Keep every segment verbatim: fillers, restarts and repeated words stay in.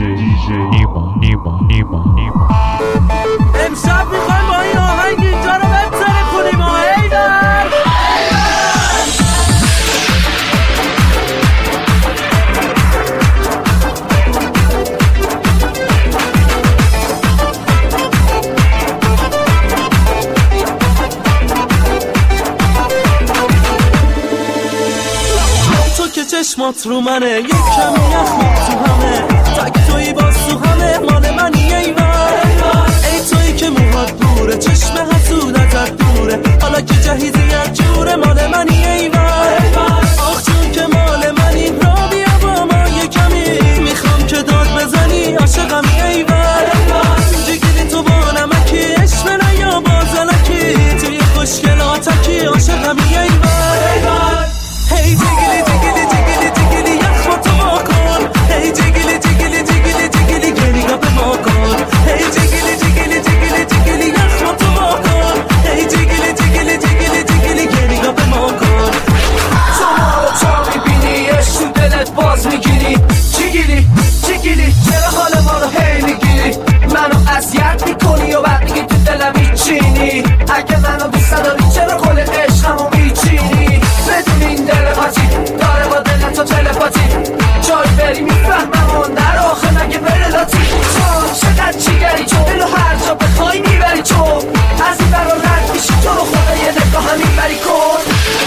دیجی دیجی نیما نیما نیما نیما. امشب میخوایم با این آهنگ اینجا رو بتره کنیم. ایوان تو که چشمات رو منه، یک کمی یخمی تو همه، تک توی باز تو همه، مال منی ایوان. ای توی که موهات دوره، چشم حسود ازت دوره، حالا که جهیزی یک جوره، مال منی ایوان. آخ جون که مال منی، را بیا با ما یه کمی، میخوام که داد بزنی عاشقمی ایوان. جگیلی تو با نمکی، عشق نه یا بازلکی، توی خوشگلاتکی عاشقمی ایوان. هی جگیلی جگیلی جگیلی جگیلی یخم تو ما کن، هی جگیلی جگیلی جگیلی جگیلی گریگا به ما کن، هی جگیلی جگیلی جگیلی جگیلی یخم تو ما کن، هی جگیلی جگیلی جگیلی جگیلی گریگا به ما کن. تو ما رو تا میبینی عشق تو دلت باز میگیری، جگیلی جگیلی چرا حال ما رو هی میگیری، منو اذیت میکنی و بعد دیگه تو دلم میچینی، اگه منو دوست داری چرا کل عشقمو میچینی، بدون این دل قاطی داره با دل تو تلپاتی، جای بری میفهمم و نر آخه مگه بره لاتی، تو چقدر چیگری تو دلو هر جا بخوای میبری تو، از این برا رد میشی تو رو خدا یه نگاه همین بری کن.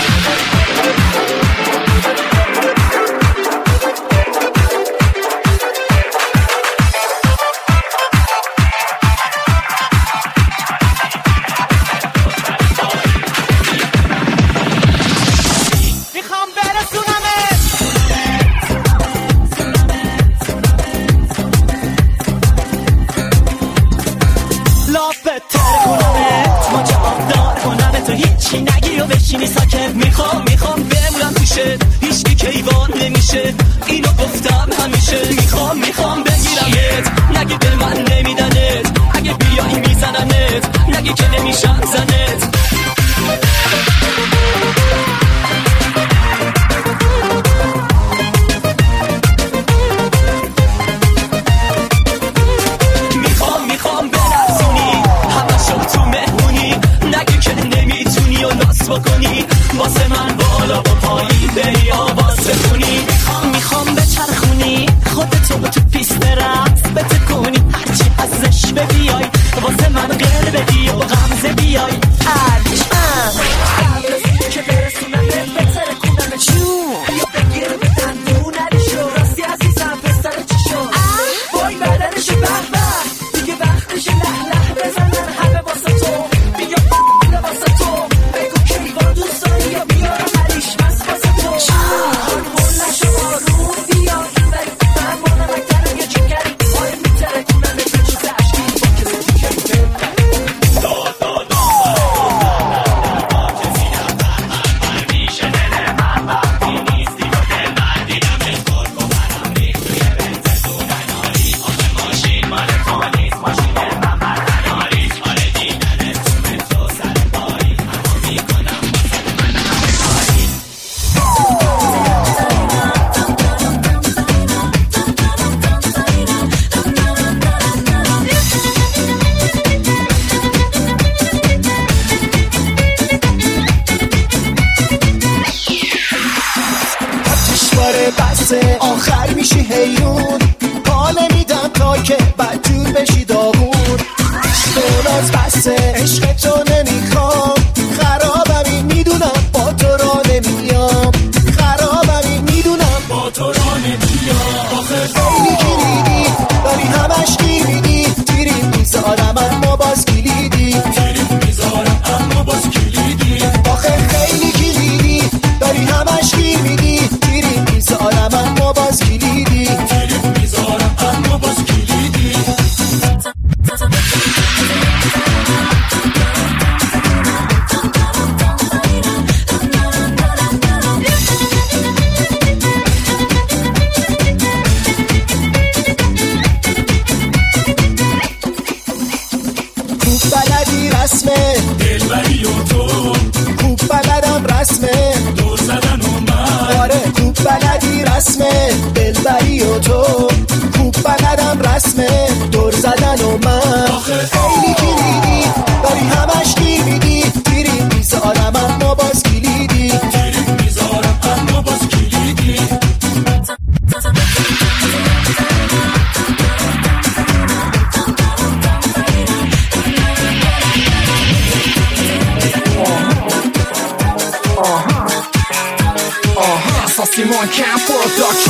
هیچی نگی و بشینی ساکت، میخوام میخوام بمونم توشت، هیچکی کیوان نمیشه، اینو گفتم همیشه، میخوام میخوام بگیرمت، نگی به من نمیدنت، اگه بیایی میزنمت، نگی که نمیشم زنت. میخوام میخوام برسونی همشو تو مهمونی، نگی که نمیتونی و ناس بکنی، واسه من بالا و پایین بری آواز بخونی، میخوام میخوام بچرخونی خودتو تو پیست رقص بتکونی، هرچی ازش ببیای واسه من غیر بدی و غمزه بیای ارش قبل که برسونم بهتره کنم چون بیا بگیر بدن دون نریشو، راستی عزیزم پسر چی شد بای بدنشو به به دیگه وقتش لح لح بزنن همه واسه تو، بیا بیا واسه تو، بگو کیوان دوست داری یا بیارم علیش بس واسه تو، هرمون نشو آروم بیا این بری من مانم اکترم یه چکری آره میتره کنم یه چیز عشقی با کسی چکری داد داد داد با کسی نفر میشه دل من وقتی نیستی و دل من دیدم اشکال کنم ریخت توی بنزه تو نناری، آخه ماشین مال تو نیست، ماشین من من نناری، آره دیدنت تو مترو سر پایی، اما میکنم واسه من همه کاری. آتشواره بسته آخر میشی حیرون، پا نمیدم تا که بدجور بشی داغون، دوناز بسته عشق تو نمیخوام، خرابمی میدونم با تو را نمیام، خرابمی میدونم با تو را نمیام، آخه خیلی کلیدی ولی همش گیر میدی، تیریم میذارم اما باز کلیدی، تیریم میذارم اما باز کلیدی، آخه خیلی کلیدی ولی همش گیر میدی، تیریم میذارم اما باز کلیدی، تیریم میذارم اما باز کلیدی. خوب بلدی رسمه دلبری و تو، خوب بلدم رسمه دور زدن و من، آره خوب بلدی رسمه دلبری و تو، خوب بلدم احساسی محکم پروداکشن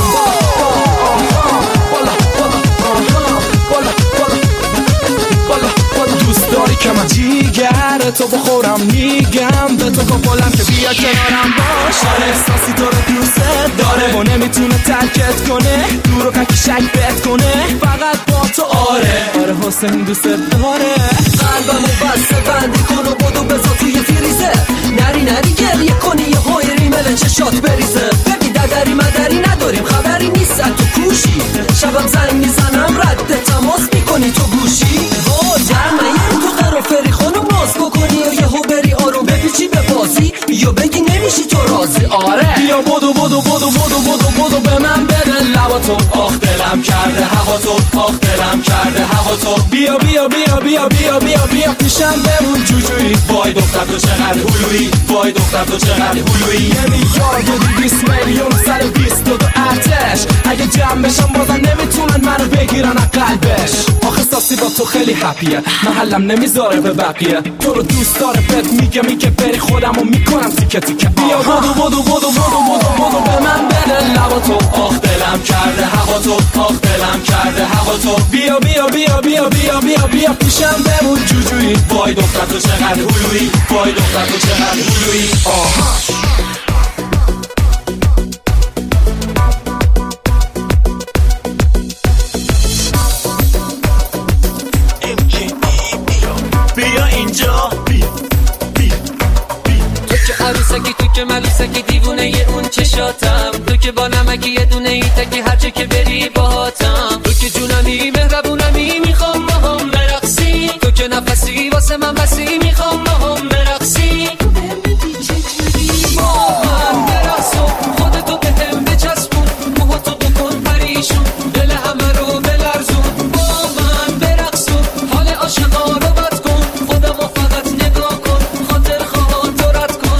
بالا بالا بالا بالا بالا بالا دوست داری که من جیگر تو بخورم میگم به تو گفتم که بیا کنارم باش آره احساسی تو رو دوست داره و نمیتونه ترکت کنه دور و ککی شک بت کنه فقط با تو آره آره حسین دوست داره قلبمو بسته بندی کن و بدو بذار توی فریزه نری نری گریه کنی یه های ریمل چشات بریزه ببین ددری مدری نداریم خبری نیست تو کوشی شبم زنگ میزنم رد تماس میکنی تو گوشی وای درمه یه تو قرافری خانم ناز بکنی و یهو بری آرو بپیچی به بازی یا بگی نمیشی تو راضی آره بیا بدو بدو بدو بدو بدو بدو به من بده لباتو آخ دلم کرده هوا تو آخ دلم کرده هوا تو بیا بیا بیا بیا بیا بیا بیا پیشم بمون جوجویی وای دختر تو چقدر هلویی وای دختر تو چقدر هلویی یه میلیارد و دویست میلیون سر بیست و دو ارتش اگه جمع بشم بازم نمیتونن منو بگیرن از قلبش آخه ساسی با تو خیلی هپیه محلم نمیذاره به بقیه تو رو دوست داره بهت میگه میگه بری خودمو میکنم تیکه تیکه بیا بدو بدو بدو بدو بدو بدو به من بده لباتو آخ دلم کرده هوا تو آخ دلم کرده هوا تو بیا بیا بیا بیا بیا بیا بیا پیشم بمون جوجویی وای دختر تو چقدر هلویی وای دختر تو چقدر هلویی آها بیا اینجا بیا بیا بیا تو که عروسکی تو که ملوسکی دیوونه یه اون چشاتم تو که با نمکی یه دونه ای تکی هر جا که بری باهاتم تو که جونمی مهربونمی میخوام با هم برقصی تو که نفسی واسه من بسی میخوام با هم برقصی تو بمیدی چجوری با من برقص خودتو به هم بچسبون موهاتو بکن پریشون دل همه رو بلرزون با من برقص حال عاشقا رو بد کن خودمو فقط نگاه کن خاطر خواهان تو رد کن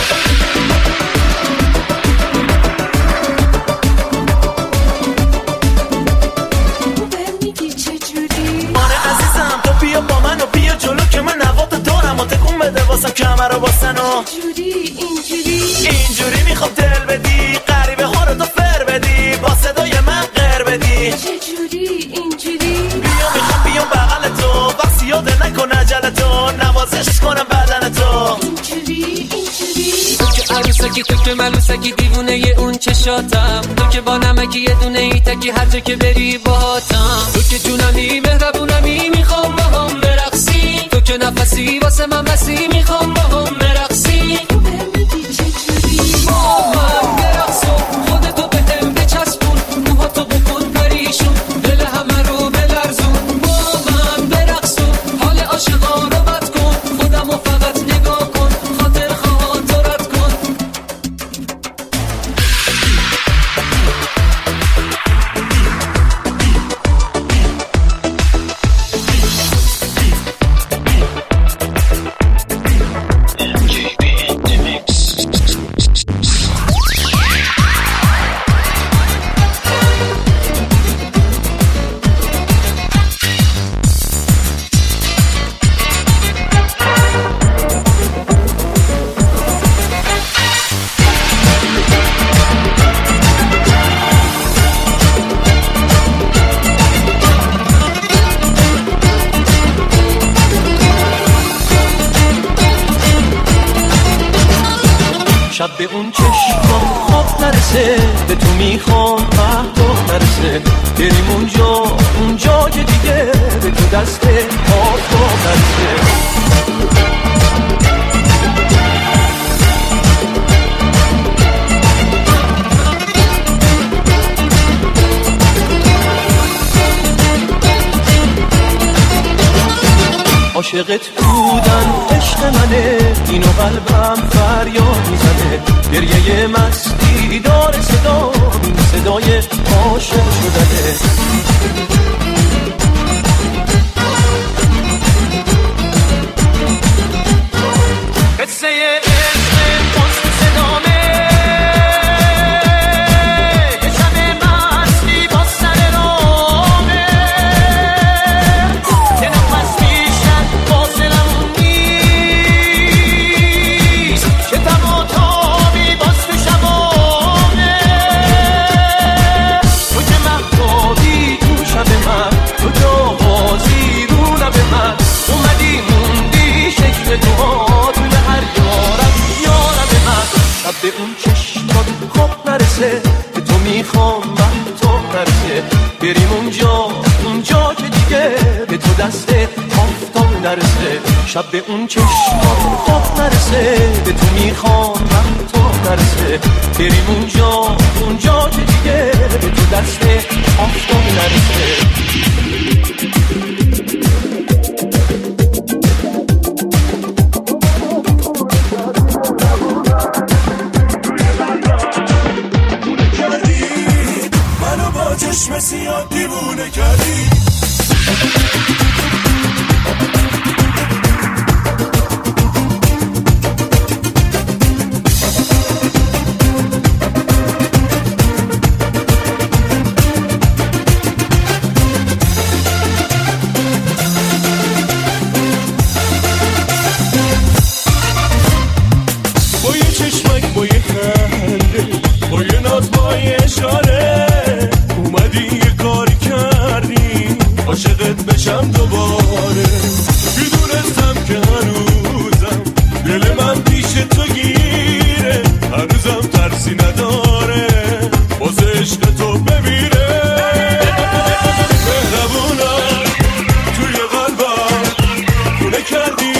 بمیدی چجوری آره عزیزم تو بیا با من و بیا جلو که من نوات دارم و تکون بده واسم کمر و واسن و چجوری اینجوری اینجوری میخوام دل بدی غریبه ها رو تو فر بدی با صدای من غر بدی چجوری اینجوری بیا میخوام بیام بغل تو وقت یاده نکن عجل تو نوازش کنم بدن تو اینجوری اینجوری تو که عروسکی تو که ملوسکی دیوونه یه اون چشاتم تو که با نمکی یه دونه ای تکی هر جا که بری باهاتم تو که جونمی مهربونمی میخوام با هم برقصی تو که نفسی واسه من بسی میخوام با هم برقصی تو بمیدی چجوری با من برقص خودتو به هم بچسبون موهاتو بکن پریشون دل همه رو بلرزون با من برقص حال عاشقا رو بد کن خودمو فقط نگاه کن خاطر خواهان تو رد کن شب به اون چشمام خواب نرسه به تو میخوام وقت نرسه بریم اونجا اونجا که دیگه به تو دست آفتاب نرسه عاشقت بودن عشق منه اینو قلبم فریاد میزنه گریه مستی داره صدا این صدای عاشق شدنه قصه عشق پشت صدامه یه شب مستی با سر رامه یه نفس بیشتر فاصلمون نیست که تم و تابی باز تو شبانه میخوام من تو نرسه بریم اونجا اونجا که دیگه به تو دست آفتاب نرسه شب به اون چشمان خواب نرسه به تو میخوام من تو نرسه بریم اونجا اونجا که دیگه به تو دست آفتاب نرسه چشم سیاه دیوونه کردی با یه چشمک با یه خنده با یه ناز با یه اشاره اومدی یه کاری کردی عاشقت بشم دوباره میدونستم که هنوزم دل من پیش تو گیره هنوزم ترسی نداره واسه عشق تو بمیره مهربونم توی قلبم خونه کردی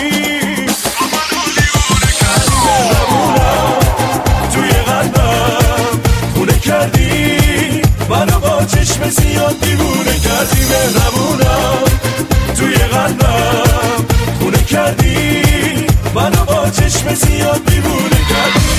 مهربونم توی قلبم خونه کردی منو با چشم سیاه دیوونه کردی مهربونم توی قلبم خونه کردی منو با چشم سیاه دیوونه کردی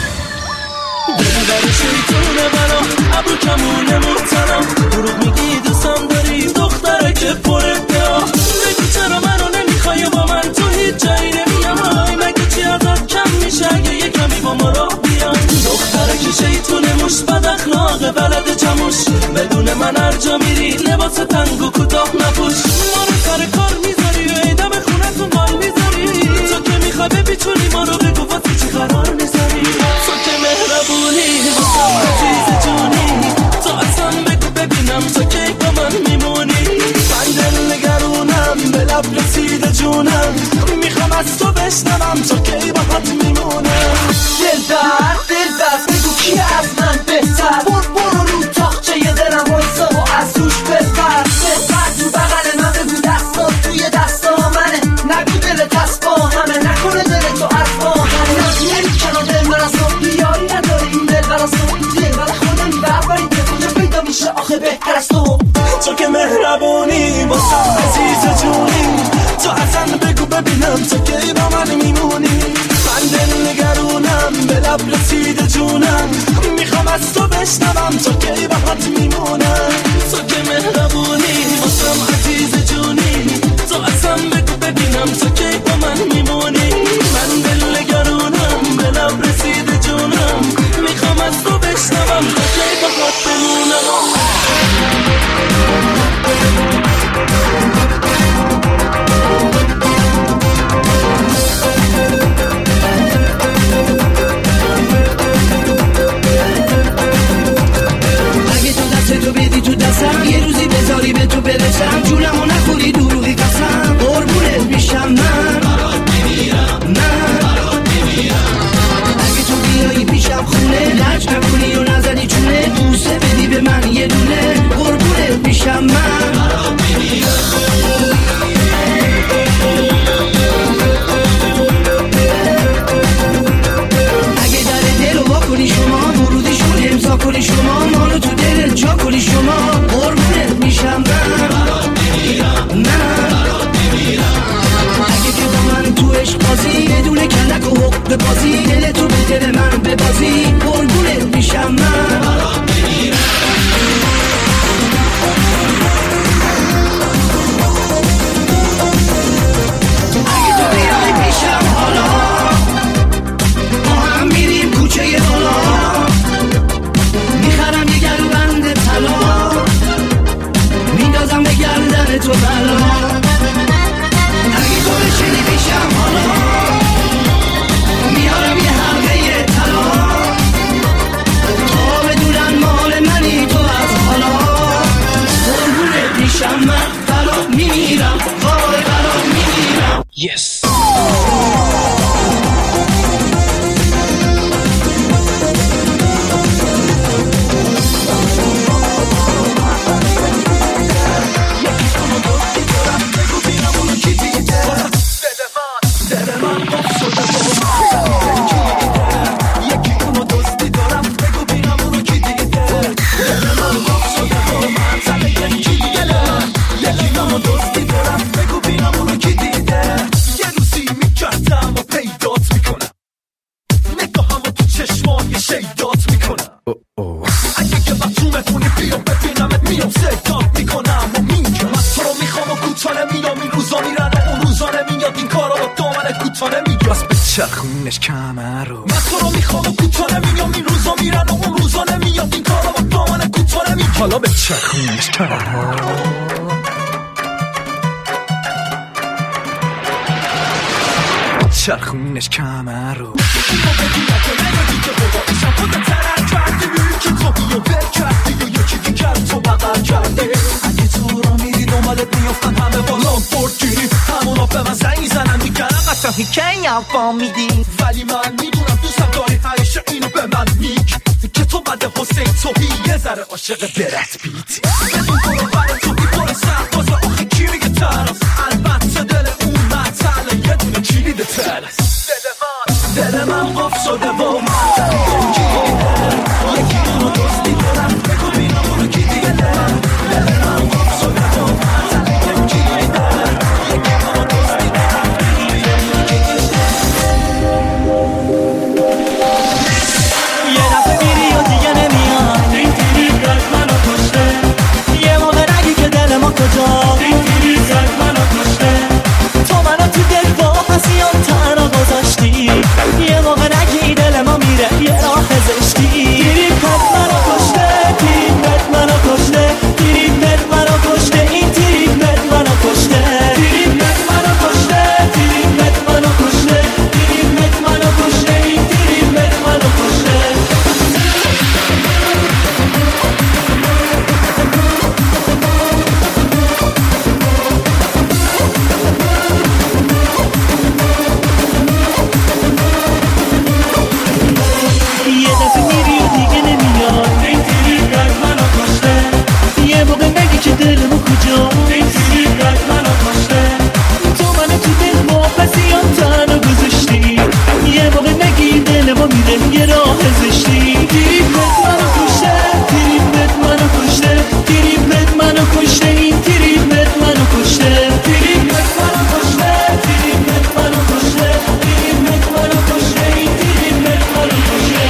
دلبر شیطونه منو ابرو کمونه محترم دروغ میگی دوستم داری دختره که پر ادعا بگو چرا منو نمیخوای با من تو هیچ جایی نمیای مگه چی ازت کم میشه اگه یه کمی با ما راه بیای دختره که شیطونه مش بد اخلاقه بلد چموش بدون من هر جا میری لباس تنگ و کوتاه نپوش ما رو سر کار میذاری و ایدم خونتون مال میذاری تو که میخوای ببیتونی ما رو بگو واسه چی قرار میذاری تو که مهربونی واسم عزیز جونی تو اصلا بگو ببینم تو کی با من میمونی من دل نگرونم به لب رسیده جونم میخوام از تو بشنوم تو کی باهات میمونم دل درد دل درد بگو کی از من بهتر برو برو رو تاقچه یه دلم وایسا و از توش بپر بپر تو بغل من بگو دستا توی دستا منه نگو دل دست با همه نکنه دل تو از با همه نمیری کنار دل من از تو بیاری نداری این دل بر از تو دل بر خودم برباری دل کجا پیدا میشه آخه بهتر از تو تو که مهربونی واسم عزیز جونی تو اصلا بگو ببینم تو کی با من میمونی من دل نگرونم به لب رسیده جونم میخوام از تو بشنوم تو کی باهات میمونم تو که مهربونی واسم عزیز جونی تو اصلا بگو ببینم تو کی با من میمونی من دل نگرونم به لب رسیده جونم میخوام از تو بشنوم تو کی باهات بمونم تو بدی تو دستم یه روزی بذاری به تو برسم جونمو نخوری دروغی قسم قربونت میشم من من اگه تو بیایی پیشم خونه لج نکنی و نزنی چونه بوسه بدی به من یه دونه قربونت میشم من اگه در دل رو وا کنی شما ورودیشون امضا کنی شما مانو تو دلت جا کنی شما قربونت میشم من من اگه که با من تو عشق بازی بدون کلک و حق بازی دل تو به دل من ببازی قربونت میشم من اگه تو بیای پیشم حالا با هم میریم کوچه بالا میخرم یه گلو بند طلا میندازم به گردن تو بلا اگه تو بشینی پیشم حالا میارم یه میام سکتاب میکنم و میگم من تو رو میخوام و کوتاه نمیام این روزا میرن و اون روزا نمیاد این کارا با دامن کوتاه نمیگم بس به چرخونش کمر رو من تو رو میخوام و کوتاه نمیام این روزا میرن و اون روزا نمیاد این کارا با دامن کوتاه نمیگم حالا به چرخونش کمر چرخونش کمر رو اگه تو را میری دنبالت میفتن همه با لامبورگینی همونا به من زنگ زنن میگن قطعی که یفا میدی ولی من میدونم دوستم داری همیشه اینو به من میگی که تو بعد حسین توهی یه ذره عاشق برد بیتی بدون برو برای تو بی پر سرباز آخه کی میگه ترس البته دل اون مطله یه دونه کلیده ترس دل من قف شده و مطل یکی اونو دوستی دارم بگو بینم اونو کی دیگه دارم دل من قف شده و مطل یکی دارم یکی اونو دوستی دارم بگو بینم اونو کی دیگه یه دفعه میری و دیگه نمیاد این تیری زد منو کشته یه موقع نگی که دل ما کجا این تیری زد منو کشته تو منو تو دل با پسیان تنها گذاشتی یه موقع نگی دل ما میره یه راه زشتی تیری پت منو کشته تیری پت منو کشته تیری پت منو کشته این تیری پت منو کشته تیری پت منو کشته تیری پت منو کشته تیری پت منو کشته این تیری پت منو کشته یه دفعه میری و دیگه نمیاد این تیری قد منو کشته یه موقع نگی که دلمو کجا این تیری قد منو کشته تو منو تو دل با پسیان تنها گذاشتی یه موقع نگی دلمو میره یه راه زشتی تیری پت منو کشته تیری پت منو کشته تیری پت منو کشته این تیری پت منو کشته تیری پت منو کشته تیری پت منو کشته تیری پت منو کشته این تیری پت منو کشته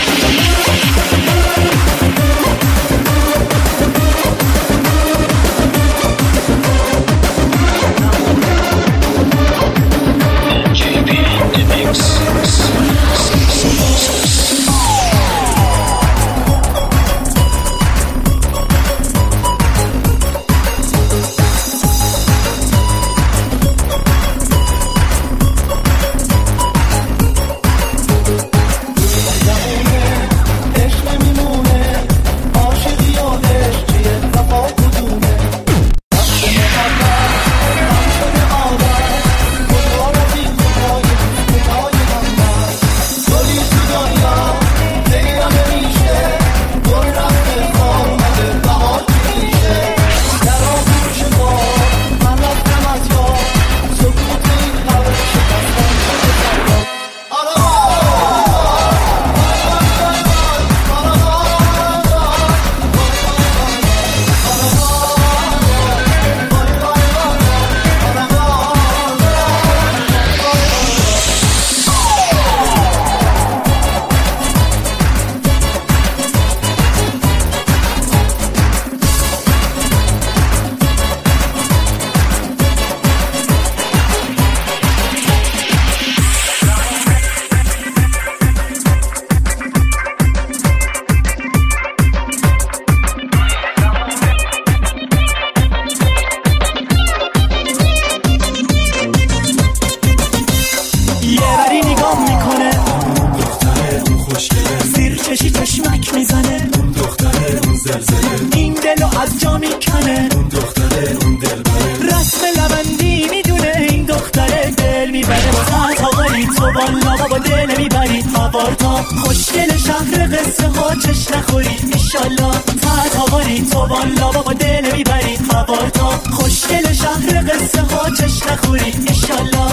خوشگل شهر قصه ها چش نخوری ایشالله تحت آواری تو والا بابا دل میبری هوار تا خوشگل شهر قصه ها چش نخوری ایشالله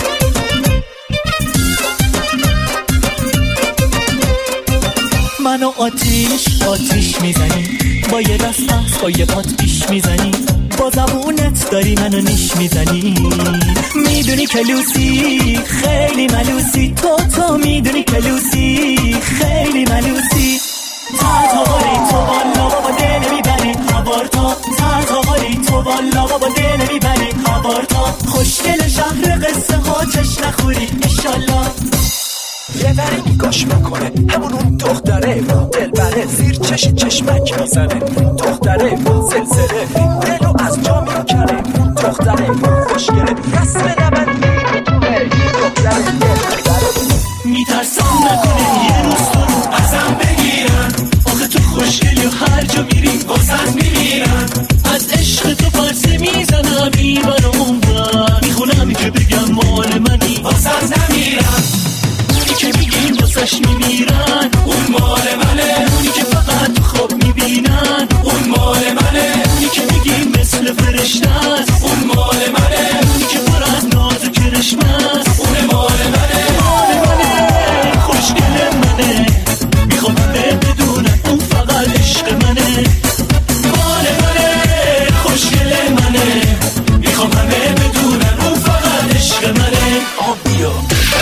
منو با آتیش آتیش میزنی، با یه دست با یه پات پیش میزنی، با زبونت داری منو نیش میزنی. میدونی که لوسی خیلی ملوسی، تو تو میدونی که لوسی خیلی ملوسی. تاتاری تو بالا بابا دل میبری هوار تا، تاتاری تو بالا بابا دل میبری هوار تا. خوشگل شهر قصه ها چش نخوری انشالله. یه وری نگاش میکنه همون اون دختره دل بره، زیر چشی چشمک میزنه دختره زلزله، دلو از جا میکنه دختره خوشگله، رسم نبند میتونه دختره دختره. میترسم نکنه یه روز تو رو ازم بگیرن، آخه تو خوشگلی و هر جا میری واسط میمیرن. از عشق تو پرسه میزنم این بر اون بر، میخونم که بگم مال منی واسط نمیرم. اونی که میگیم واسش میمیرن اون مال منه، اونی که فقط تو خواب میبینن اون مال منه، اونی که میگیم مثل فرشته است اون مال منه، اونی که پر از ناز و کرشمه است اون مال منه. مال منه خوشگل منه، میخوام همه بدونن اون فقط عشق منه. مال منه خوشگل منه، میخوام همه بدونن اون فقط عشق منه. آه بیا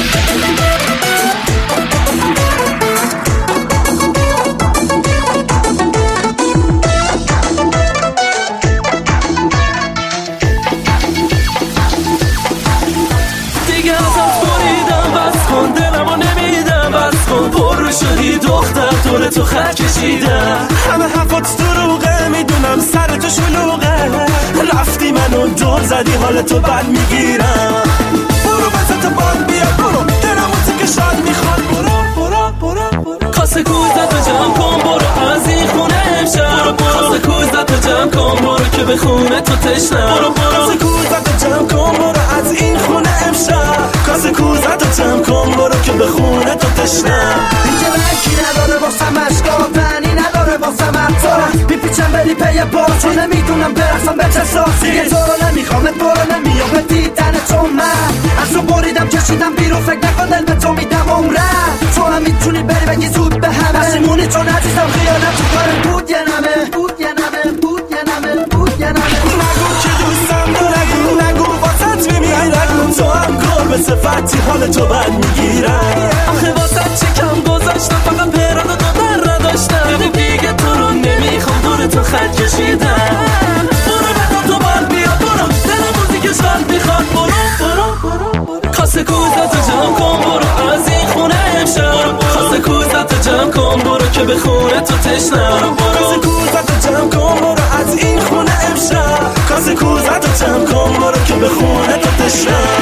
شدی دختر طور تو خط کشیدم، همه حرفات دروغه میدونم سر تو شلوغه، رفتی منو دور زدی حال تو بد میگیرم. برو بزن تو بال بیا برو، دلمو که شاد میخواد برو برو برو برو. کاسه کوزت تو جمع کن برو از این خونه امشب، کاسه کوزت تو جمع کن برو که به خونه تو تشنم. برو برو کاسه کوزت تو جمع کن برو از این خونه امشب، کاسه کوزت تو جمع کن برو که به خونه تو تشنم. کی نداره واسم اشکال بنی نداره واسم افطارم، میپیچم بری پی بار چون نمیدونم برسم به چه ساز. دیگه تو رو نمیخوامت برو نمیام به دیدن تو، من از رو بریدم کشیدم بیرون فکر نکن دل به تو میدم عمرم. تو هم میتونی بری بگی زود به همه پشیمونی چون عزیزم خیانت تو کار بود یه نمه بود یه نمه بود یه نمه بود یه نمه. نگو که دوستم دو نگو نگو واسط میمیای نگو، تو هم کار به صفتی حال تو بد میگیرم. آخه واسط چکم گذاشتم فقط پراد و دادر نداشتم، دیگه دیگه تو رو نمیخوام دور تو خط کشیدم. برو بدم تو بال بیا برو، دل موزیک شاد میخواد برو برو برو برو. کاسه کوزت تو جمع کن برو از این خونه امشب، کاسه کوزت تو جمع کن برو که به خونه تو تشنم. کاسه کوزت تو جمع کن برو از این خونه امشب، کاسه کوزت تو جمع کن برو که به خونه تو تشنم.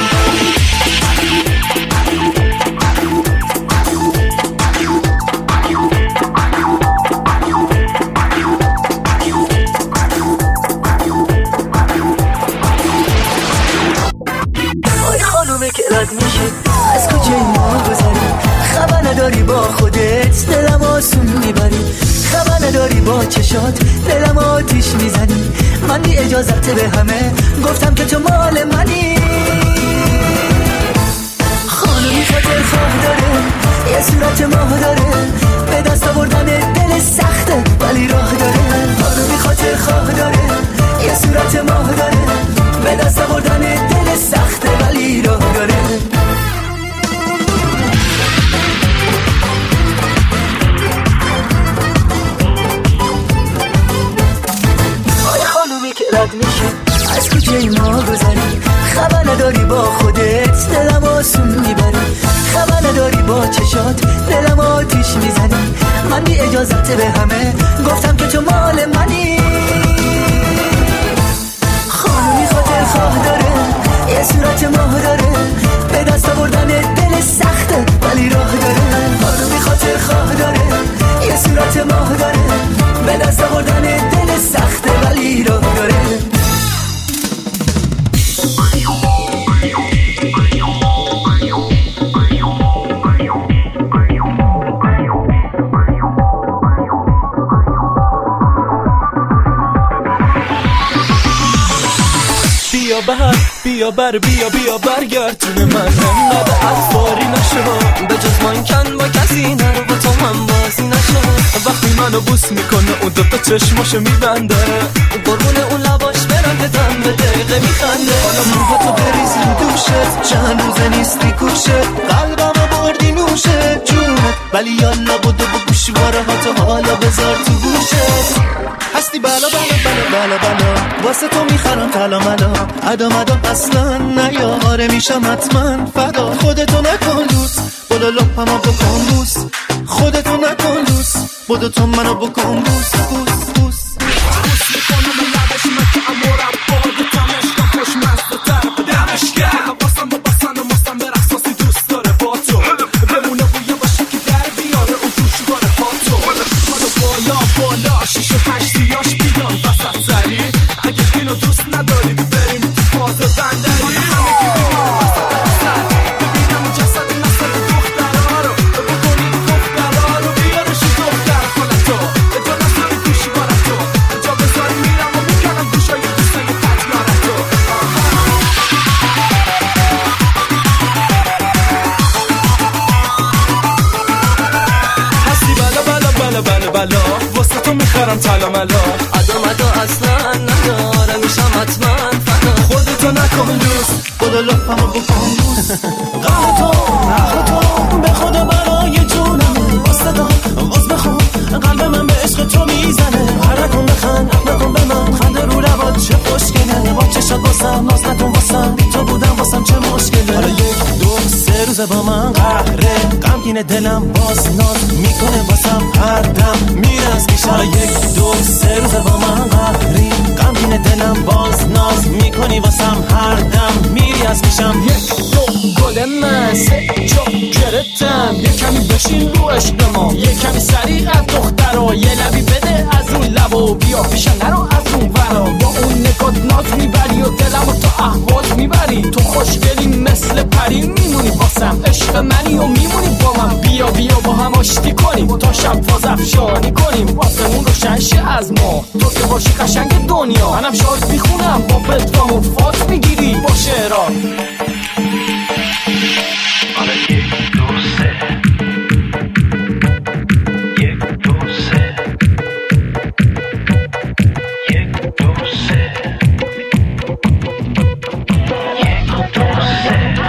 رد میشه از کجای ما گذری، خبر نداری با خودت دلم آسون میبری، خبر نداری با چشات دلم آتیش میزنی. من بی اجازت به همه گفتم که تو مال منی. خانومی خاطر خواه داره یه صورت ماه داره، به دست آوردن دل سخته ولی راه داره. خانومی خاطر خواه داره یه صورت ماه داره، به دست آوردن دل سخته ولی راه داره. آیا خانومی که رد میشه از کجای ما گذری، خبر نداری با خودت دلم آسون میبری، خبر نداری با چشات دلم آتیش میزنی. من بی اجازت به همه گفتم که تو مال منی. خانومی خاطر خواه داره یه صورت ماه داره، به دست آوردن دل سخته ولی راه داره. خانومی خاطر خواه داره یه صورت ماه داره، به دست آوردن دل سخته ولی راه داره. بیا بر بیا بر بیا بیا برگردون من، انقدر اطفاری نشو به جز من کن با کسی نرو با تو هم با راضی نشه وقتی منو بوس میکنه اون دوتا چشماشو میبنده قربون اون لباش برم که دم به دقیقه میخنده حالا موهاتو بریزیم دوشت چند روزه نیستی کوشه قلبمو بردی نوشه جونت ولی یالا بودو با گوشواره هاتو حالا بذار تو گوشت هستی بلا بلا بلا بلا بلا واسه تو میخرم طلا ملا ادا مدا اصلا نیاره میشم حتما فدا خودتو نکن دوست بودا لپمو بکن بوس خودتو نکن دوست بودا تو منو بکن بوس بوس بوس بوس میکنم به لبش مکه امورم باد تمش تا خوش مست و تر دمشگر حواسم با بسن و مستم بر احساسی دوست داره با تو بمونه بویه باشه که در بیاره اون جوشگاره ها تو حالا بالا بالا شیش و هشت سیاش بیان وسط سری اگه اینو دوست نداری بریم تو فاز بندری همگی بیان وسط سر ببینم جسد نسل دخترها رو بکنی دخترها رو بیارشی دختر کنه تو جا نسل گوشی باره تو جا بذاری میرم و میکنم گوشای دوستای پتیاره تو هستی بلا بلا بلا بلا بلا واسه تو میخرم طلا ملا ادا مدا اصلا نداره میشم حتما فدا خودتو نکن دوست خدا لپمو بکن دوست قهر تو نخ تو به خدا برای جونم واسه دا واز بخون قلب من به عشق تو میزنه هر نکن بخند اف نکن به من خنده رو لبات چه خوشگله با چشات باسم ناز نکن واسم بی تو بودم واسم چه مشکله حالا یک دو سه روزه با من قهره غمگین دلم باز ناز میکنه واسم هر دم میره از پیش حالا یک دو سه روزه با من قهری غمگین دلم باز ناز میکنی واسم هر دم میری از پیشم یک دو گل من سه جا گرفتم یه کمی بشین رو عشق ما یه کمی سریع از دخترا یه لبی بده از اون لبا بیا پیشم نرو از اون ورا با اون نگات ناز میبری و دلمو تو احواز میبری تو خوشگلی مثل پری میمونی واسم عشق منی و میمونی با من بیا بیا با هم آشتی کنیم تا شب باز افشانی کنیم واسمون رو شنشه از ما تو که باشی قشنگ دنیا منم شاد میخونم با پدرام و فات میگیری با شعرات حالا یک دو سه یک دو سه یک دو سه یک دو سه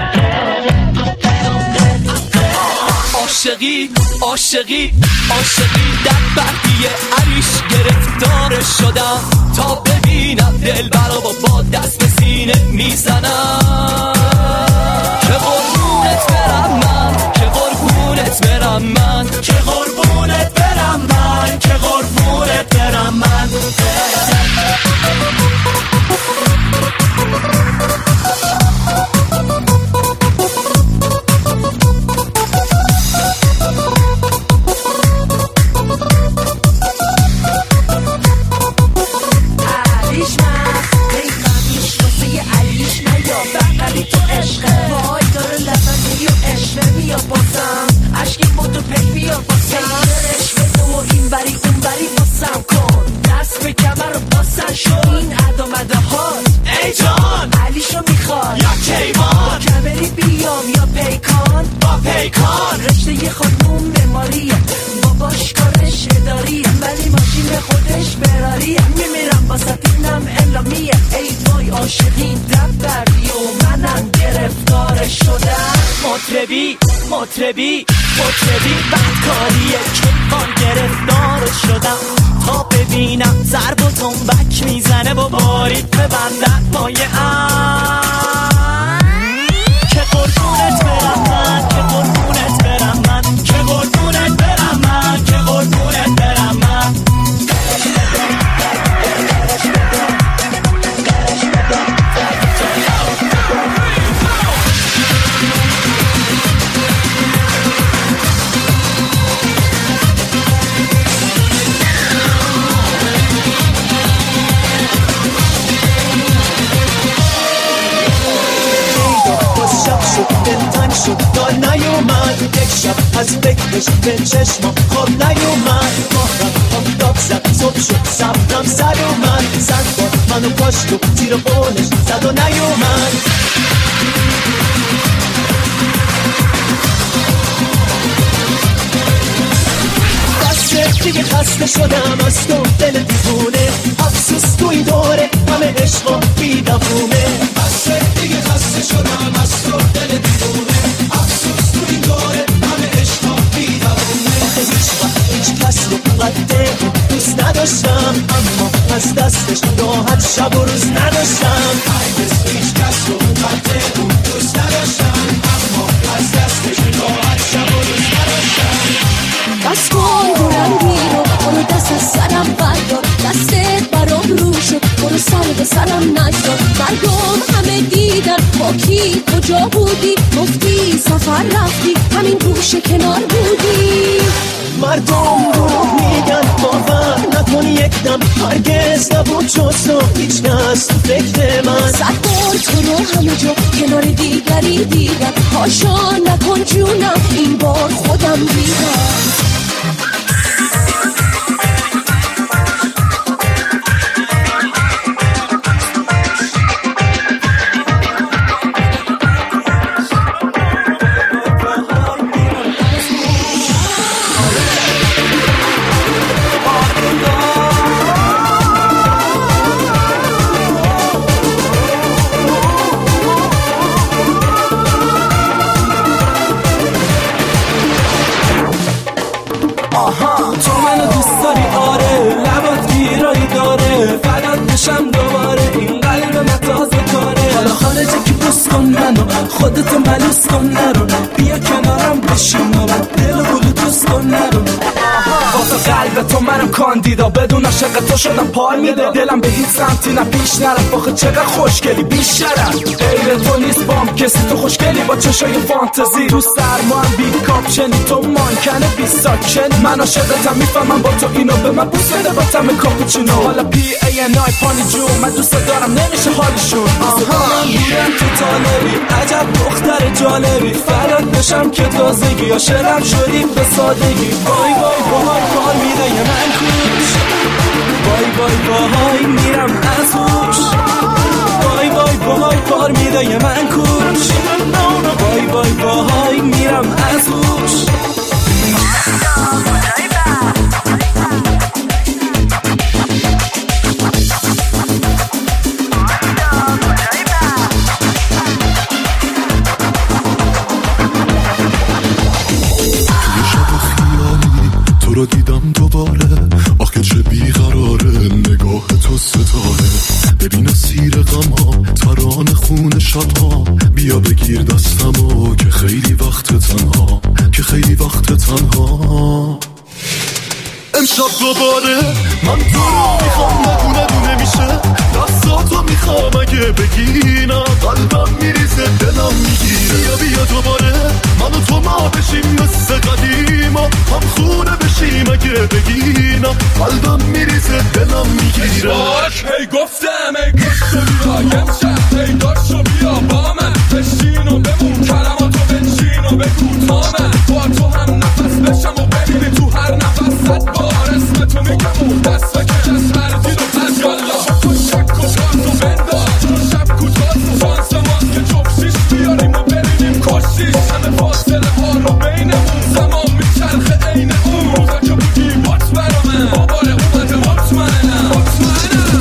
عاشقی عاشقی عاشقی در بردیه عریش گرفتار شدم تا ببینم دل برا با دست به سینه میزنم که قربونت برم من که قربونت برم من که قربونت برم من که قربونت برم من پیکان رشته یه خانوم بیماریه باباش کارش اداریه ولی ماشین خودش براریه میمیرم واسه اینم اعلامیه ای وای عاشقی دب بردی و منم گرفتار شدم مطربی مطربی مطربی بدکاریه کیوان گرفتار شدم تا ببینم ضرب و تنبک میزنه با باریک ببندن پایه ام که قربونت برم من که قربونت برم من که قربونت برم من که قربونت برم من تا نیومد یک شب از فکرش به چشمم خواب نیومد ماهرم هم داب زد صبح شد صبرم سر اومد زد بار منو کاشت و تیر قولش زد و نیومد دیگه خسته شدم از تو دل دیوونه افسوس تو این دوره همه عشقا بیدوونه بسه دیگه خسته شدم از تو دل دیوونه افسوس تو این دوره همه عشقا بیدوونه آخه هیچ وقت هیچ کس رو قده دوست نداشتم اما از دستش راحت شب و روز نداشتم هیچ کس رو قده دوست نداشتم اما از دستش راحت شب و روز نداشتم بس کن دورم بیرو برو دست از سرم بردار دستت برام رو شد برو سر به سرم نشد مردم همه دیدن با کی کجا بودی گفتی سفر رفتی همین گوشه کنار بودی مردم دروغ میگن باور نکنی یک دم هرگز نبود جز تو هیچ کس تو فکر من صد بار تو رو همه جا کنار دیگری دیدم هاشا نکن جونم این بار خودم دیدم خودت ملوس کن نرو بیا کنارم بشین و دل و بلوتوس کن نرو واسه قلب تو منم کاندیدا بدون عشق تو شدم پای میده دلم به هیچ سمتی نه پیش نرفت آخه چقدر خوشگلی بیشترم غیر تو نیست بام کسی تو خوشگلی با چشای فانتزی تو سرما هم بی کاپشنی تو مانکنه بی ساکشنی من عاشقتم میفهمم با تو اینو به من بوس بده با تم کاپوچینو حالا پی ای ان آی پانی جون من دوست دارم نمیشه حالشون آها میرم تو طالبی عجب دختر جالبی فراد بشم که تازگی عاشقم شدی به سادگی وای وای باهای کار میده یه من کوش وای وای باهای میرم از هوش وای وای باهای کار میده یه من کوش وای وای باهای میرم از هوش رو دیدم دوباره آخه چه بیقراره نگاه تو ستاره ببین اسیر غم ها ترانه خون شب ها بیا بگیر دستمو که خیلی وقت تنها که خیلی وقت تنها امشب دوباره من تو رو میخوام نگو نگو نمیشه دستاتو میخوام اگه بگینا قلبم میریزه دلم میگیره بیا بیا دوباره من و تو ما بشیم مثل قدیما هم خونه بشیم اگه بگینا قلبم میریزه دلم میگیره هی گفتم ای کشو بیا امشب هی داشو بیا با من بشین و بمون کلماتو بنشین و بگو تا من با تو هم نفس بشم و ببینی تو هر نفس صد بار اسم تو میگم دست بکش از هر دید و تز یالا تو شک و شانس و بنداز چون شب کجاست و شانس ماست که جبشیش بیاریم و برینیم کشیش همه فاصله ها رو بینمون زمان میچرخه عین اون روزا که بودی باش برا من باباره اومده مطمئنم مطمئنم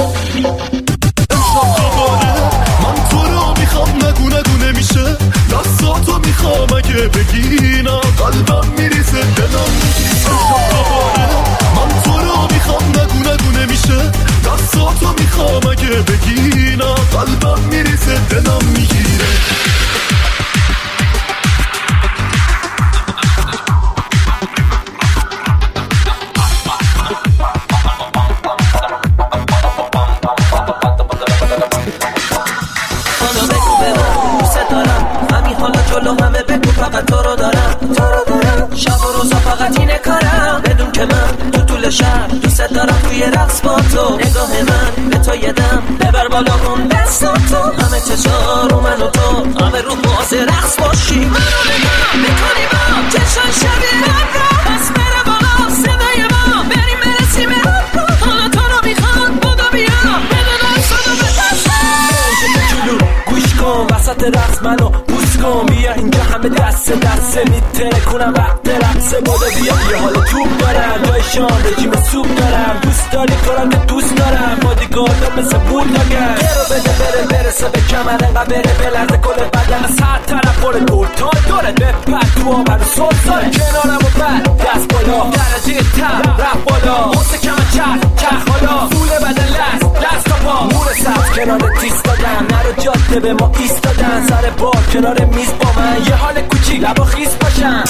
امشب دوباره من تو رو میخوام نگو نگو نمیشه دستاتو میخوام اگه بگینا قلبم میریزه دلم میگیره دوباره من تو رو میخوام نگو نگو نمیشه دستاتو میخوام اگه بگینا قلبم میریزه دلم میگیره جلو همه بگو فقط تو رو دارم تو رو دارم شب و روزا فقط اینه کارم بدون که من تو طول شب دوست دارم توی رقص با تو نگاه من به تو یه دم ببر بالا اون دستا تو همه چشا رو من و تو همه رو باز رقص باشی منو نگاه میکنی با چشان شبیه رقص بس بره بالا صدای ما بریم برسیم رقص حالا تو رو میخواد بودو بیا بدون صدا به دست گوش کن وسط رقص منو بوس کن بیا اینجا همه دست دست میتره کنم وقت رقصه بوده بیا یه حال توب دارم جای شام رژیم سوپ دارم دوست داری کنم که دوست دارم بادیگاردم مثل بول نگم برو بده بره برسه به کمر انقدر بره بلرزه کل بدن سر طرف بره دور تا داره بپر تو آمر و سال سال کنارم و بر دست بالا درجه تر رفت بالا حسه کم چرخ چرخ حالا فوله بدن لست لست تا پا مور سبز کنار تیز دادن نرو جاده به ما ایستادن سر بار کنار میز با من یه حال کوچی لبا خیس باشن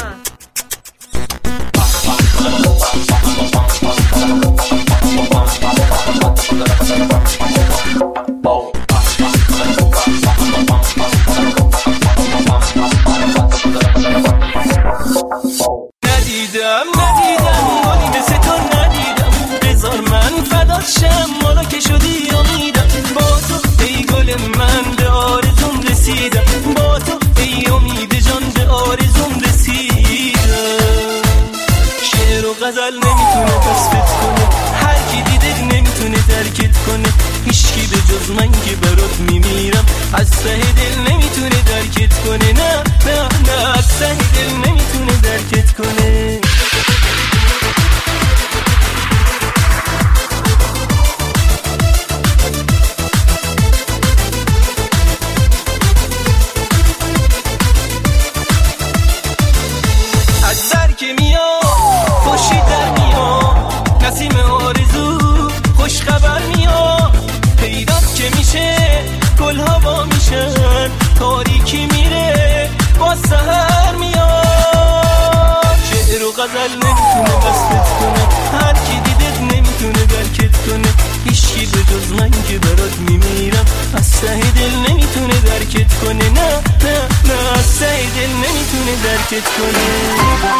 ندیدم ندیدم گلی مثل تو ندیدم بذار من فدات شم مالا که شدی امیدم با تو ای گل من به آرزوم رسیدم با تو ای امید جان به آرزوم رسیدم شعر و غزل نمیتونه وصفت کنه هر کی دیده نمیتونه درکت کنه هیچکی به جز من که برات میمیرم از ته دل نمیتونه درکت کنه نه نه نه از ته دل نمیتونه درکت کنه از در که میاد خوشی در میاد نسیم آرزو خوش خبر میاد پیدات که میشه گلها با میشن تاریکی میره با سحر میاد شعر و غزل نمیتونه وصفت کنه هر کی دیدت نمیتونه درکت کنه هیچکی به جز من که برات میمیرم از ته دل نمیتونه درکت کنه نه نه نه از ته دل نمیتونه درکت کنه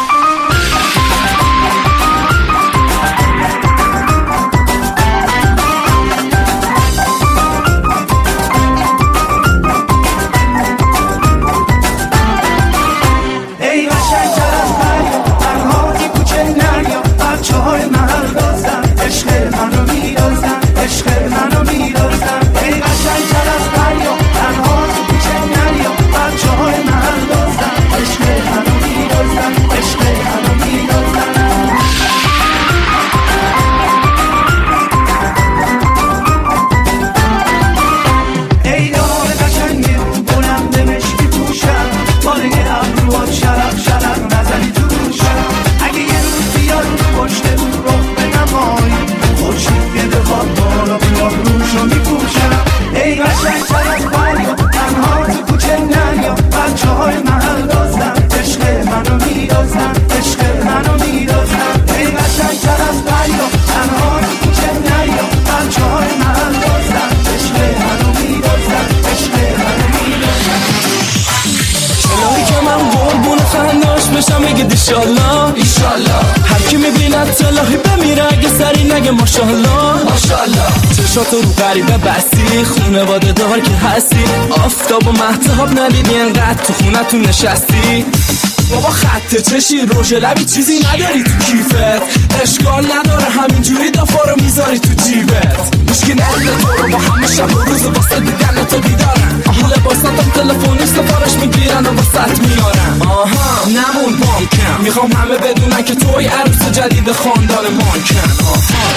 هر کی میبیند تلاهی بمیره اگه سری نگه ماشاءالله ماشاءالله چشاتو رو غریبه بستی خونواده دار که هستی آفتاب و مهتاب ندیدی انقدر تو خونه تو نشستی بابا خط چشی روژ لبی چیزی نداری تو کیفت اشکال نداره همینجوری دافا رو میذاری تو جیبت مشکی ندیده تو رو با همه شب و روز واسه دیدن تو بیدارن لباساتم تلفنی سفارش میگیرن و واسط میارن آها نمون بانکم میخوام همه بدونن که توی عروس جدید خاندان مانکن آها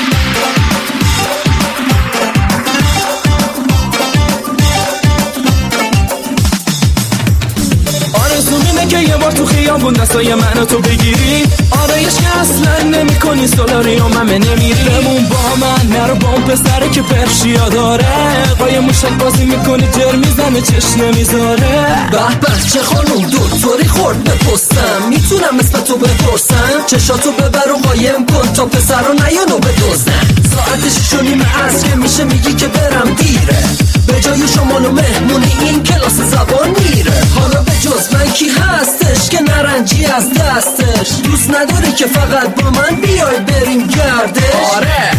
آرزوم اینه که یه بار تو خیابون دستای منو تو بگیری آرایش که اصلا نمی کنی سولاریوم همه نمیری بمون با من نرو با اون پسره که پرشیا داره قای موشک بازی میکنی جر میزنه چش نمیذاره به به چه خانوم دکتری خورد به پستم میتونم مثل تو بپرسم چشاتو ببر و قایم کن تا پسر رو نیانو بدوزن ساعتش شو نیمه عصر که میشه میگی که برم دیره به جای شمال و مهمونی این کلاس زبان میره حالا به جز من کی هستش که نرنجی از دستش دوست نداری که فقط با من بیای بریم گردش آره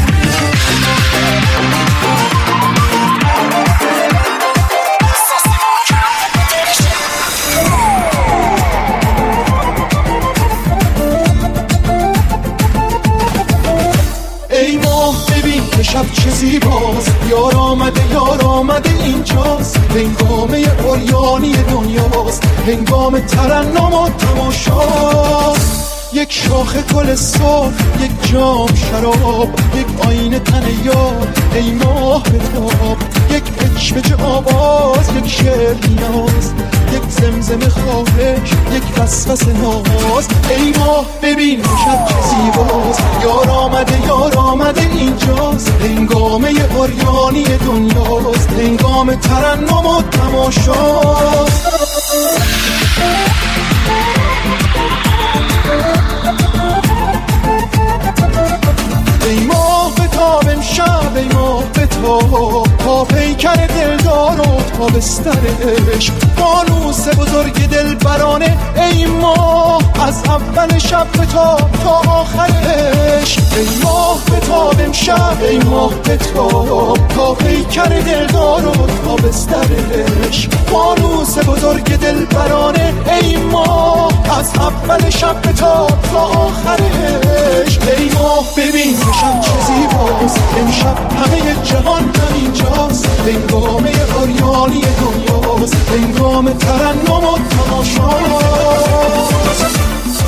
ای ماه ببین که شب چه زیباست یار آمده یار آمده اینجاست هنگامه اوریانی دنیا هنگام ترنم و تماشاست. یک شاخه گل سرخ، یک جام شراب، یک آینه تن یار، ای ماه بتاب. یک پچ آواز، یک شعر نیاز، یک زمزم خواهش، یک وسوسه ناز. ای ماه ببین شب چه زیباست، یار آمده یار آمده اینجاست. هنگامه عریانی دنیاست، هنگام ترنم و تماشاست. ای ماه بتاب امشب، ای ماه بتاب، تا پیکر دلدار و تا بستر عشق. فانوس بزرگ دل برانه ای ماه، از اول شب بتاب تا آخرش. ای ماه بتاب امشب، ای ماه بتاب، تا پیکر دلدار و تا بستر عشق. فانوس بزرگ دل برانه ای ماه، از اول شب بتاب تا آخرش. ای ماه ببین شب چه زیباست، امشب همه جهان همینجاست. هنگامه عریانی دنیاست، هنگام ترنم و تماشاست.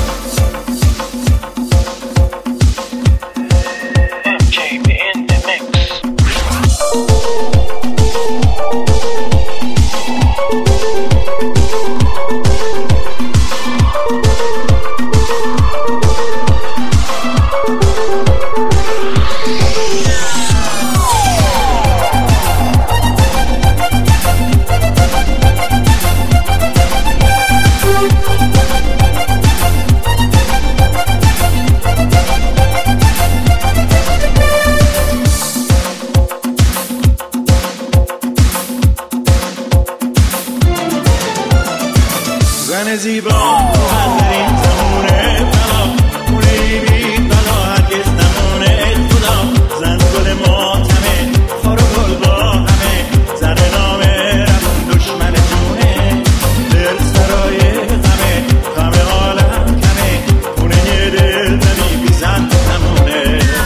زن زیبا مهندرین زمونه بلا، مونه بی بلا هرگز نمونه خدا. زن گل ماتمه، خار و گل با همه، زن نامه رمون دشمن جونه. دل سرای غمه، غم عالم کمه، خونه یه دل نمی بی زن نمونه.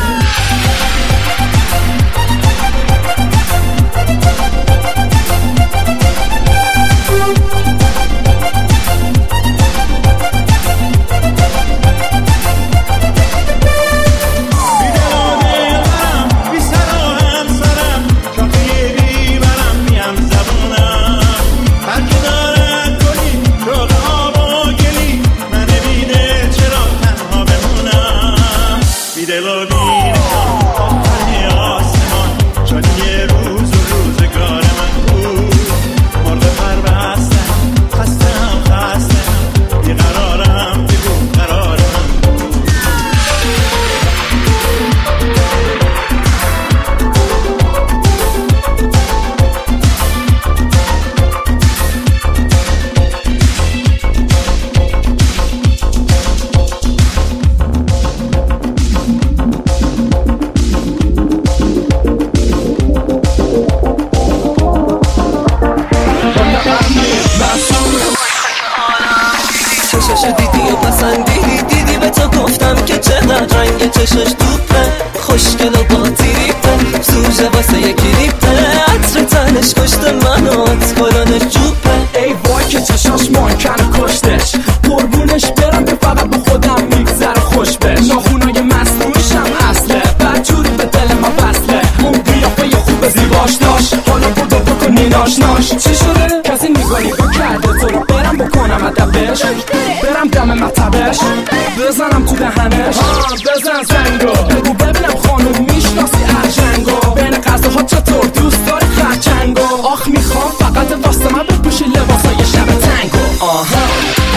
چشش دیدی و پسندیدی، دیدی به تو گفتم که چقدر رنگ چشش توپه، خوشگل و با تیریپه، سوژه واسه یکی ریپه، عطر تنش کشته منو ات کلانش جوپه. ای وای که چشاش مانکن کشتش، قربونش برم که فقط به خودم میگذره خوش بش. ناخونای مصنوعیشم اصله، بدجوری به دل ما فصله. اون قیافه خوب زیباش داشت، حالا بودو بکنی ناشناش. چی شده؟ کسی نگاهی رو کرده تو رو، برم بکنم ادبش، برم دم مطبش، بزنم تو دهنش. بزن زنگو بگو ببینم خانوم میشناسی ارجنگو، بین قصده ها چطور دوست داری خرچنگو. آخ میخوام فقط واسه من بپوشی لباسای شب تنگو. آها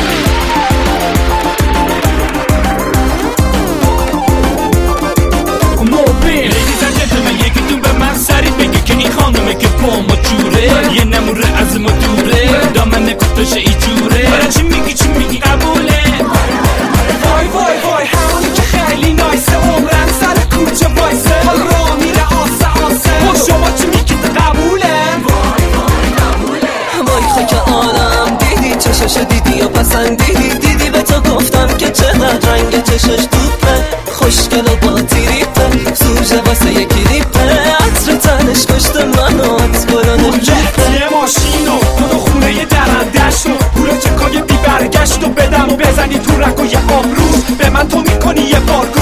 موبیل یکیتون به من سری بگه که این خانومه که پا ما جوره، یه نموره از ما دوره، دامن کتاش ایجوره. برای چی میگی چی میگی قبوله؟ وای وای وای همونی که خیلی نایسه، عمرن سر کوچه وایسه، حال را میره آسه آسه. با شما چی میگی قبوله؟ وای وای قبوله. وای خاک عالم دیدی، چشش دیدی و پسندیدی، دیدی به تو گفتم که چقدر رنگ چشش توپه، خوشگل و با تیریپه، سوژه واسه یکی ریپه، عطر تنش کشته منو ات کلانش جوپه. یه ماشینو تو دو خونه درندش رو، گوره چکای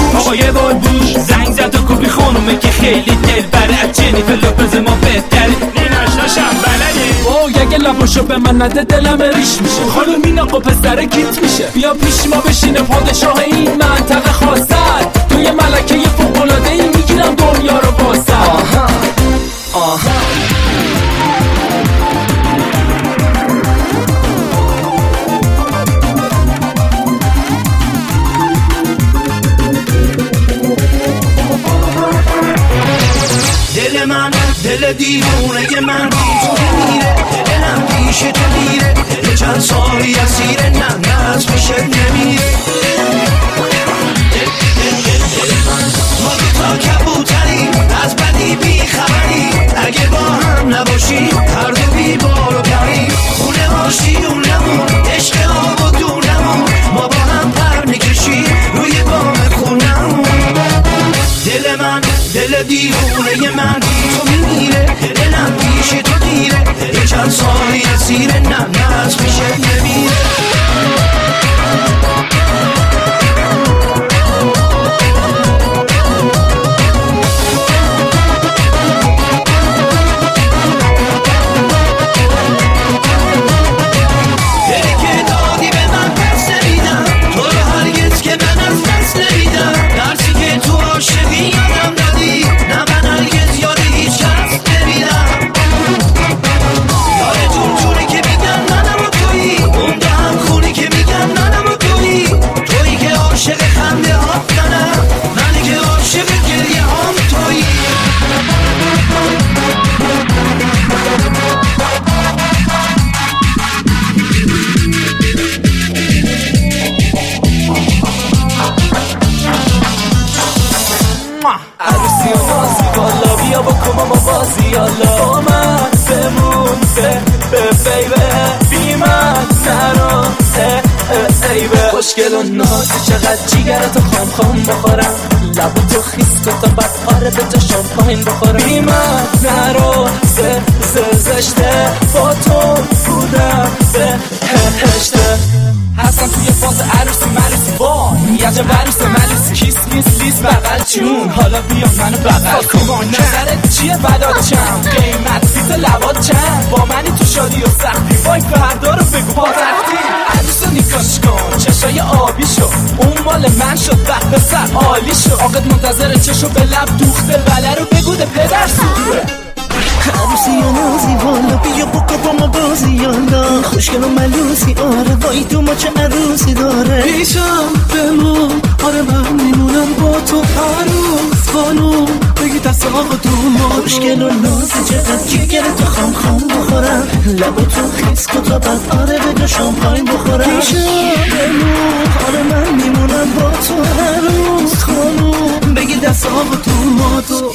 آقای بالبوش زنگ زد و گفت خانومه که خیلی دل برد جنیفر لوپز ما بهتره نیناش نشم بلده اوه اگه لباشو به من نده دلم ریش میشه خانوم این آقا پسر کیت میشه بیا پیش ما بشینه پادشاه این منطقه خواستر توی ملکه فوق‌العاده ای میگیرم دنیا رو با سر آها آها دل من دل دیوونه من بی تو میره دلم پیش تو میره دل چند سالی اسیره نه نه از پیشت نمیره دل دل دل دل من ما تا کبوتری از بدی بی خبری اگه با هم نباشی هر دو بی بار و پری خونه باشی اونمون عشق آب و دونمون ما با هم پر نکشی روی بام خونمون دل من دل دیوونه من بی تو میره دلم پیش تو دیره دل چند سالی اسیره نه نه از پیشت نمیره عروسی و نازی بالا بیا با کمام و بازی یالا با من بمون به به بیبه بی من نرو ایبه خوشگل و نازی چقدر جیگرتو خام خام بخورم لبو تو خیس کن تا بعد آره به جا شامپاین بخورم بی من نرو سه سه زشته با تو بودم به هشته هستم توی فاز عروسی مروسی وای یجب عروس ملوسی کیس کیس لیس بغل جون حالا بیا منو بغل کن نظرت چیه بدات چند قیمت فیت لبات چند با منی تو شادی و سختی وای فردا رو بگو با رختی عروسو نیکاش کن چشای آبی شو اون مال من شد وقت سر عالی شو آقت منتظر چشو به لب دوخته بله رو بگوده پدر سوخته عروسی و نازی والا بیا بکا با ما بازی یالا خوشگل و ملوسی آره وای تو ما چه عروسی داره پیشم بمون آره من میمونم با تو عروس خانوم بگی دست آقا دوم خوشگل و نازی چقدر جگر تو خام خام بخورم لبا تو خیس کن تا بعد آره بگا شامپاین بخورم پیشم بمون آره من میمونم با تو عروس خانوم بگی دست آقا دوم تو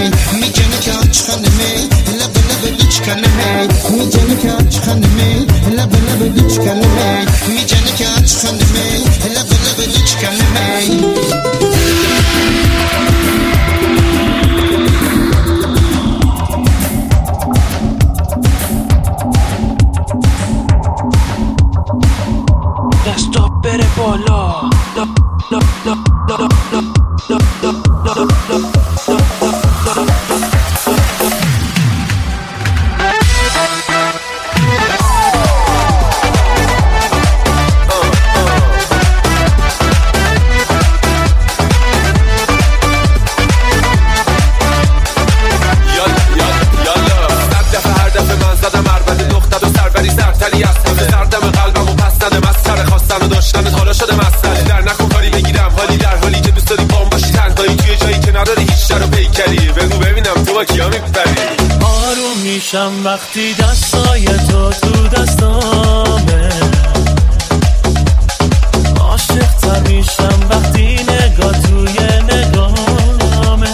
کنه می لب لب دیچ کنه می می جنی که چخنه می بلی چکنه می میجنه که هرش خنده می لب بلی چکنه می دستا بره بالا لا لا لا لا لا لا لا لا لا آروم میشم وقتی دستای تو تو دستامه عاشق تر میشم وقتی نگاه توی نگاهمه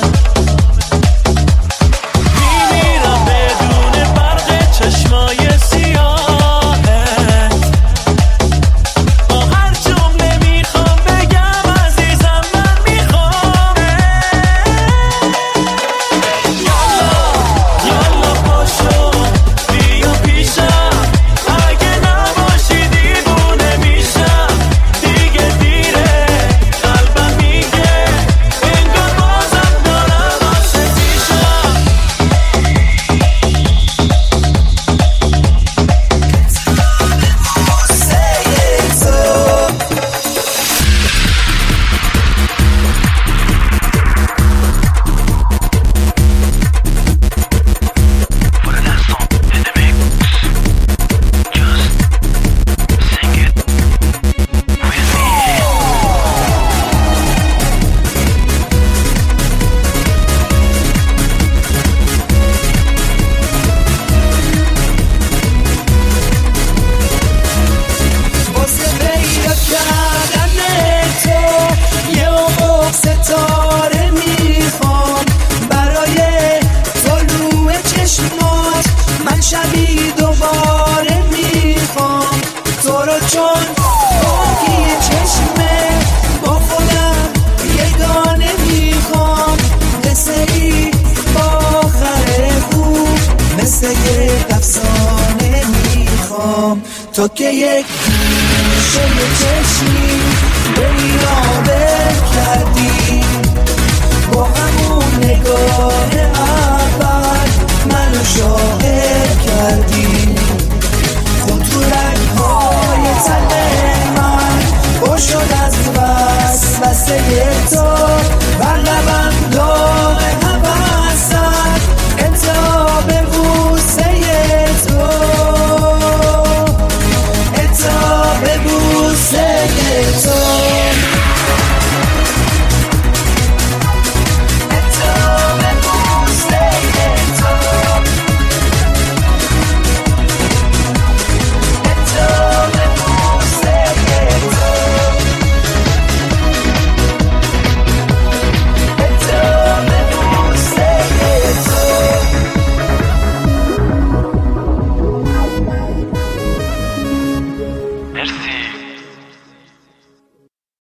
میمیرم بدون برق چشمای سیاهت با هر جمله میخوام بگم عزیزم من میخوام یالا پاشو بیا پیشم اگه نباشی دیوونه میشم دیگه دیره قلبم میگه انگار بازم دارم عاشق میشم واسه پیدا کردن تو یه عمق ستاره میخوام برای طلوع چشمات من شبی دوباره میخوام تو رو چون باقی چشمه با خودم یه دانه میخوام قصه ای با آخر خوب مثل یک افسانه میخوام تو که یک شل چشمی